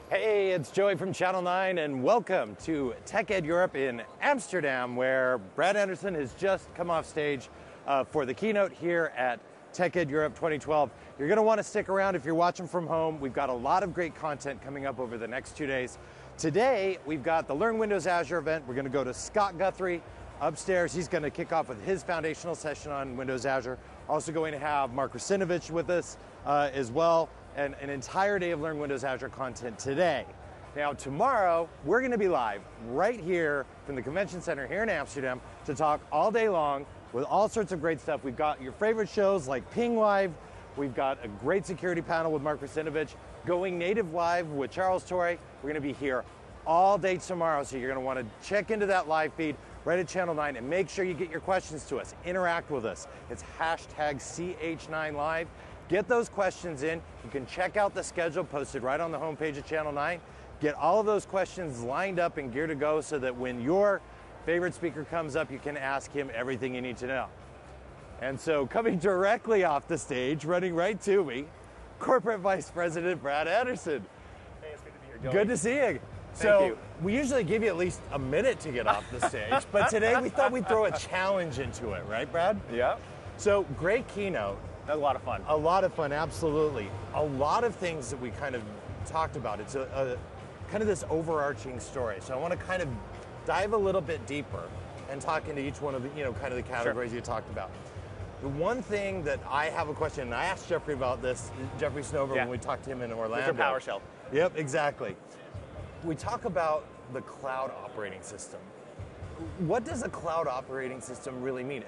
Hey, it's Joey from Channel 9, and welcome to TechEd Europe in Amsterdam, where Brad Anderson has just come off stage for the keynote here at TechEd Europe 2012. You're going to want to stick around if you're watching from home. We've got a lot of great content coming up over the next 2 days. Today, we've got the Learn Windows Azure event. We're going to go to Scott Guthrie upstairs. He's going to kick off with his foundational session on Windows Azure. Also going to have Mark Russinovich with us as well. And an entire day of Learn Windows Azure content today. Now tomorrow, we're going to be live right here from the Convention Center here in Amsterdam to talk all day long with all sorts of great stuff. We've got your favorite shows like Ping Live. We've got a great security panel with Mark Russinovich. Going Native Live with Charles Torrey. We're going to be here all day tomorrow, so you're going to want to check into that live feed right at Channel 9 and make sure you get your questions to us. Interact with us. It's hashtag CH9Live. Get those questions in. You can check out the schedule posted right on the homepage of Channel 9. Get all of those questions lined up and gear to go so that when your favorite speaker comes up, you can ask him everything you need to know. And so coming directly off the stage, running right to me, Corporate Vice President Brad Anderson. Hey, it's good to be here, Joey. Good to see you. Thank you. We usually give you at least a minute to get off the stage, but today we thought we'd throw a challenge into it, right, Brad? Yeah. So great keynote. That was a lot of fun. A lot of fun, absolutely. A lot of things that we kind of talked about. It's a kind of this overarching story. So I want to kind of dive a little bit deeper and talk into each one of the, kind of the categories you talked about. The one thing that I have a question, and I asked Jeffrey about this, Jeffrey Snover, when we talked to him in Orlando. Mr. PowerShell. Yep, exactly. We talk about the cloud operating system. What does a cloud operating system really mean?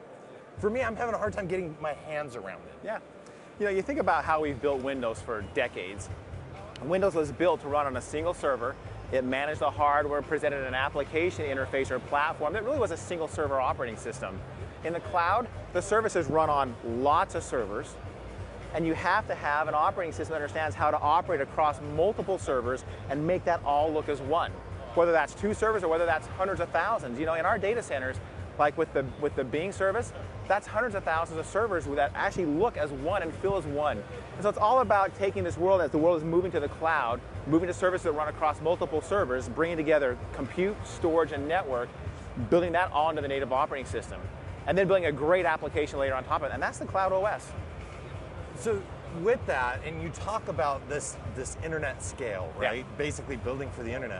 For me, I'm having a hard time getting my hands around it. Yeah. You think about how we've built Windows for decades. Windows was built to run on a single server. It managed the hardware, presented an application interface or platform that really was a single server operating system. In the cloud, the services run on lots of servers, and you have to have an operating system that understands how to operate across multiple servers and make that all look as one. Whether that's 2 servers or whether that's hundreds of thousands. In our data centers, like with the Bing service, that's hundreds of thousands of servers that actually look as one and feel as one. And so it's all about taking this world, as the world is moving to the cloud, moving to services that run across multiple servers, bringing together compute, storage, and network, building that all into the native operating system, and then building a great application later on top of it, and that's the Cloud OS. So with that, and you talk about this internet scale, right? Yeah. Basically building for the internet.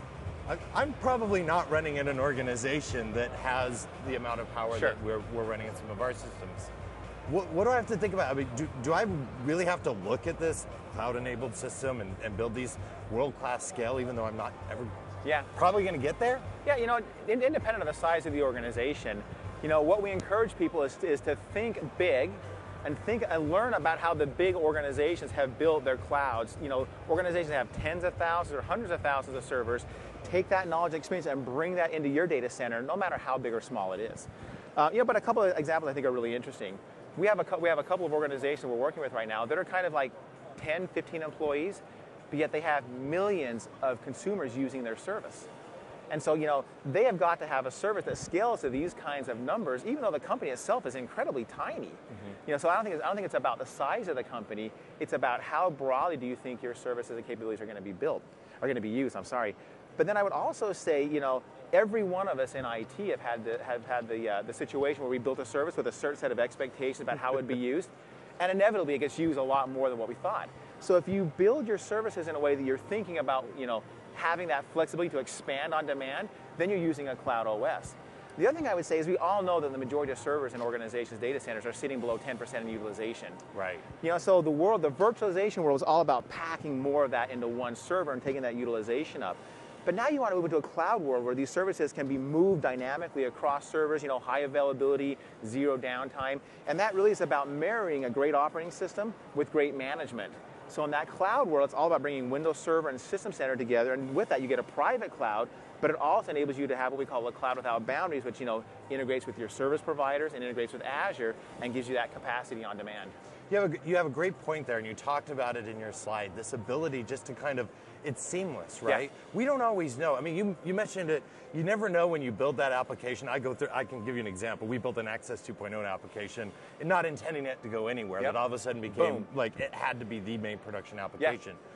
I'm probably not running in an organization that has the amount of power that we're running in some of our systems. What do I have to think about? I mean, do I really have to look at this cloud-enabled system and build these world-class scale, even though I'm not ever probably going to get there? Yeah, independent of the size of the organization, what we encourage people is to think big and learn about how the big organizations have built their clouds. Organizations have tens of thousands or hundreds of thousands of servers. Take that knowledge and experience and bring that into your data center, no matter how big or small it is. But a couple of examples I think are really interesting. We have a couple of organizations we're working with right now that are kind of like 10, 15 employees, but yet they have millions of consumers using their service. And so, they have got to have a service that scales to these kinds of numbers, even though the company itself is incredibly tiny. Mm-hmm. So I don't think it's about the size of the company. It's about how broadly do you think your services and capabilities are going to be used. But then I would also say, every one of us in IT have had the situation where we built a service with a certain set of expectations about how it would be used, and inevitably it gets used a lot more than what we thought. So if you build your services in a way that you're thinking about, having that flexibility to expand on demand, then you're using a cloud OS. The other thing I would say is we all know that the majority of servers in organizations' data centers are sitting below 10% in utilization. Right. So the virtualization world is all about packing more of that into one server and taking that utilization up. But now you want to move into a cloud world where these services can be moved dynamically across servers, high availability, zero downtime. And that really is about marrying a great operating system with great management. So in that cloud world, it's all about bringing Windows Server and System Center together. And with that, you get a private cloud, but it also enables you to have what we call a cloud without boundaries, which integrates with your service providers and integrates with Azure and gives you that capacity on demand. You have a great point there, and you talked about it in your slide, this ability just to kind of, it's seamless, right? Yeah. We don't always know. I mean, you mentioned it, you never know when you build that application. I can give you an example. We built an Access 2.0 application, and not intending it to go anywhere, but all of a sudden became, like, it had to be the main production application.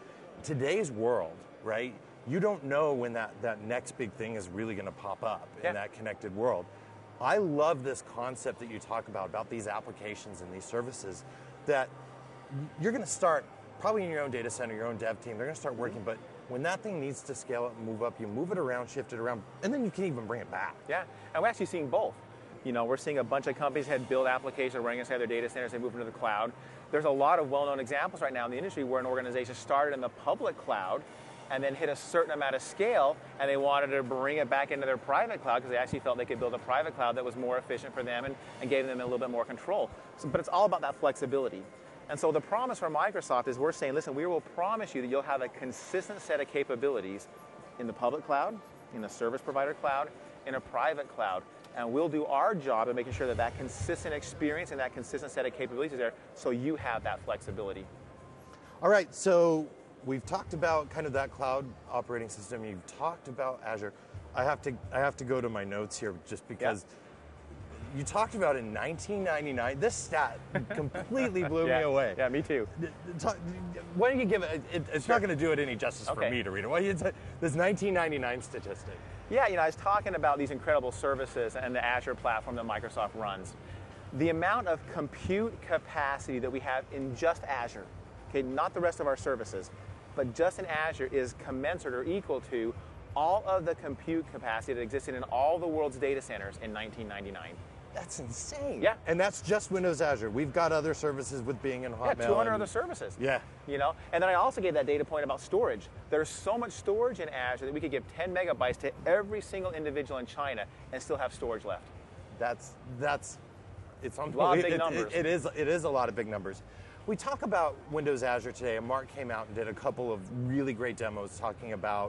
today's world, right? You don't know when that next big thing is really going to pop up in that connected world. I love this concept that you talk about these applications and these services that you're going to start probably in your own data center, your own dev team. They're going to start working, but when that thing needs to scale up and move up, you move it around, shift it around, and then you can even bring it back. Yeah, and we're actually seeing both. We're seeing a bunch of companies had built applications running inside their data centers, they move into the cloud. There's a lot of well-known examples right now in the industry where an organization started in the public cloud and then hit a certain amount of scale, and they wanted to bring it back into their private cloud because they actually felt they could build a private cloud that was more efficient for them and gave them a little bit more control. But it's all about that flexibility. And so the promise from Microsoft is we're saying, listen, we will promise you that you'll have a consistent set of capabilities in the public cloud, in the service provider cloud, in a private cloud. And we'll do our job of making sure that that consistent experience and that consistent set of capabilities is there so you have that flexibility. All right, so we've talked about kind of that cloud operating system. You've talked about Azure. I have to go to my notes here just because you talked about in 1999. This stat completely blew me away. Yeah, me too. Why don't you give it? It's not going to do it any justice for me to read it. Why this 1999 statistic? Yeah, I was talking about these incredible services and the Azure platform that Microsoft runs. The amount of compute capacity that we have in just Azure, okay, not the rest of our services, but just in Azure is commensurate or equal to all of the compute capacity that existed in all the world's data centers in 1999. That's insane. Yeah. And that's just Windows Azure. We've got other services with Bing and Hotmail. Yeah, 200 other services. Yeah. And then I also gave that data point about storage. There's so much storage in Azure that we could give 10 megabytes to every single individual in China and still have storage left. It's a lot of big numbers. It is a lot of big numbers. We talk about Windows Azure today, and Mark came out and did a couple of really great demos talking about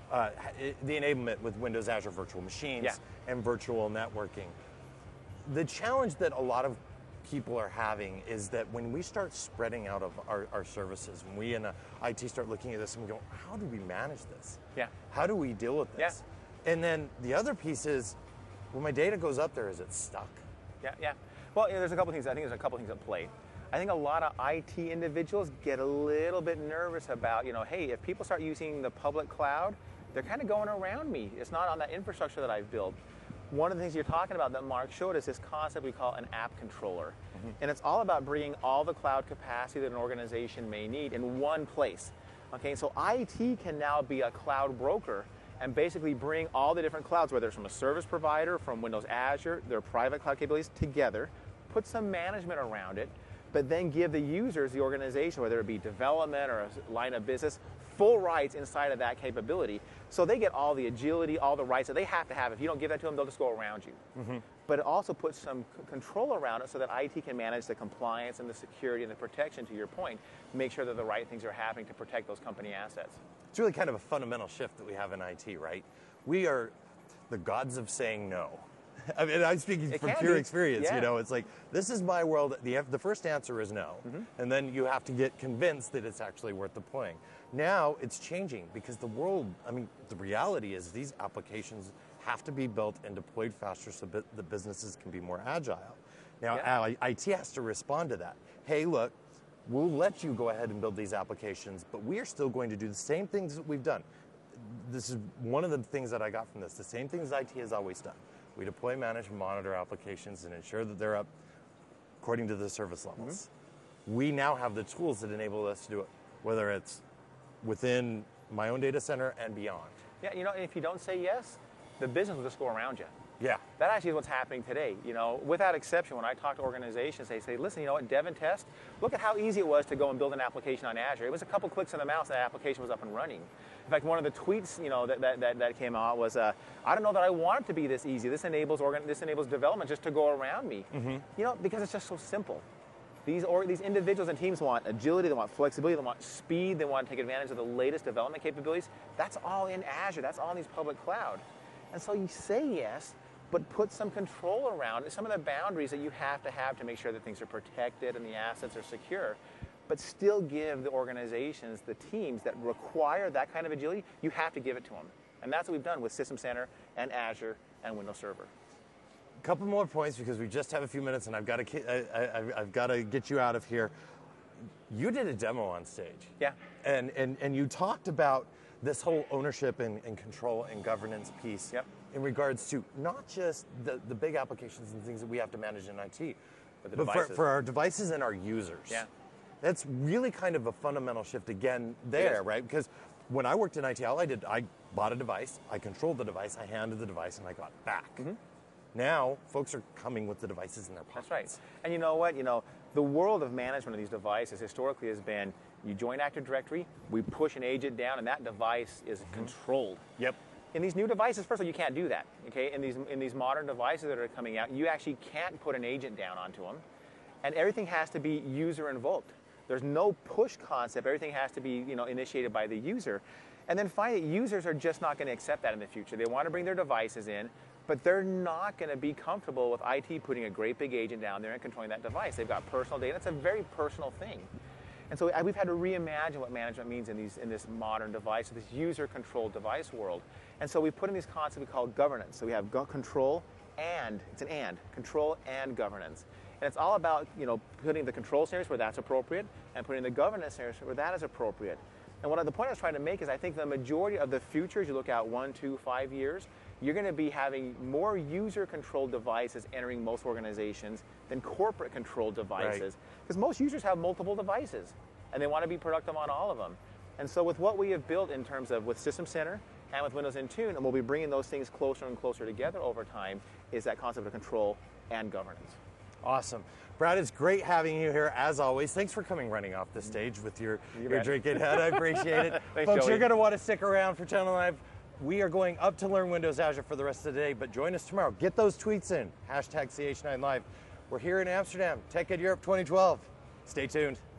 the enablement with Windows Azure Virtual Machines and virtual networking. The challenge that a lot of people are having is that when we start spreading out of our services, when we in IT start looking at this and we go, how do we manage this? Yeah. How do we deal with this? Yeah. And then the other piece is, when my data goes up there, is it stuck? Yeah. Well, there's a couple things. I think there's a couple things at play. I think a lot of IT individuals get a little bit nervous about, hey, if people start using the public cloud, they're kind of going around me. It's not on that infrastructure that I've built. One of the things you're talking about that Mark showed is this concept we call an app controller. And it's all about bringing all the cloud capacity that an organization may need in one place. Okay, so IT can now be a cloud broker and basically bring all the different clouds, whether it's from a service provider, from Windows Azure, their private cloud capabilities together, put some management around it, but then give the users, the organization, whether it be development or a line of business, full rights inside of that capability. So they get all the agility, all the rights that they have to have. If you don't give that to them, they'll just go around you. But it also puts some control around it so that IT can manage the compliance and the security and the protection, to your point, make sure that the right things are happening to protect those company assets. It's really kind of a fundamental shift that we have in IT, right? We are the gods of saying no. I mean, I'm speaking from pure experience. It's like, this is my world. The first answer is no. And then you have to get convinced that it's actually worth deploying. Now it's changing because the reality is these applications have to be built and deployed faster so that the businesses can be more agile. Now, IT has to respond to that. Hey, look, we'll let you go ahead and build these applications, but we are still going to do the same things that we've done. This is one of the things that I got from this, the same things IT has always done. We deploy, manage, and monitor applications and ensure that they're up according to the service levels. We now have the tools that enable us to do it, whether it's within my own data center and beyond. Yeah, if you don't say yes, the business will just go around you. Yeah. That actually is what's happening today. Without exception, when I talk to organizations, they say, listen, dev and test, look at how easy it was to go and build an application on Azure. It was a couple clicks of the mouse and that application was up and running. In fact, one of the tweets, that came out was, I don't know that I want it to be this easy. This enables development just to go around me. Because it's just so simple. These individuals and teams want agility, they want flexibility, they want speed, they want to take advantage of the latest development capabilities. That's all in Azure. That's all in these public cloud. And so you say yes, but put some control around it, some of the boundaries that you have to make sure that things are protected and the assets are secure, but still give the organizations, the teams that require that kind of agility, you have to give it to them. And that's what we've done with System Center and Azure and Windows Server. A couple more points because we just have a few minutes and I've got to get you out of here. You did a demo on stage. Yeah. And you talked about this whole ownership and control and governance piece. Yep. In regards to not just the big applications and things that we have to manage in IT, But for our devices and our users. Yeah. That's really kind of a fundamental shift again there, right? Because when I worked in IT, all I did, I bought a device, I controlled the device, I handed the device, and I got it back. Now, folks are coming with the devices in their pockets. That's right. And you know what? The world of management of these devices historically has been, you join Active Directory, we push an agent down, and that device is controlled. Yep. In these new devices, first of all, you can't do that. Okay, in these modern devices that are coming out, you actually can't put an agent down onto them, and everything has to be user invoked. There's no push concept. Everything has to be initiated by the user, and then finally, users are just not going to accept that in the future. They want to bring their devices in, but they're not going to be comfortable with IT putting a great big agent down there and controlling that device. They've got personal data. It's a very personal thing. And so we've had to reimagine what management means in this modern device, this user-controlled device world. And so we put in these concepts we call governance. So we have control and, it's an and, control and governance. And it's all about putting the control scenarios where that's appropriate and putting the governance scenarios where that is appropriate. And the point I was trying to make is I think the majority of the future, as you look out 1, 2, 5 years, you're going to be having more user-controlled devices entering most organizations than corporate-controlled devices. Because most users have multiple devices, and they want to be productive on all of them. And so with what we have built in terms of with System Center and with Windows Intune, and we'll be bringing those things closer and closer together over time, is that concept of control and governance. Awesome. Brad, it's great having you here, as always. Thanks for coming running off the stage with your drinking head. I appreciate it. Thanks, Folks, Joey. you're going to want to stick around for Channel 9. We are going up to Learn Windows Azure for the rest of the day, but join us tomorrow. Get those tweets in, #CH9Live. We're here in Amsterdam, TechEd Europe 2012. Stay tuned.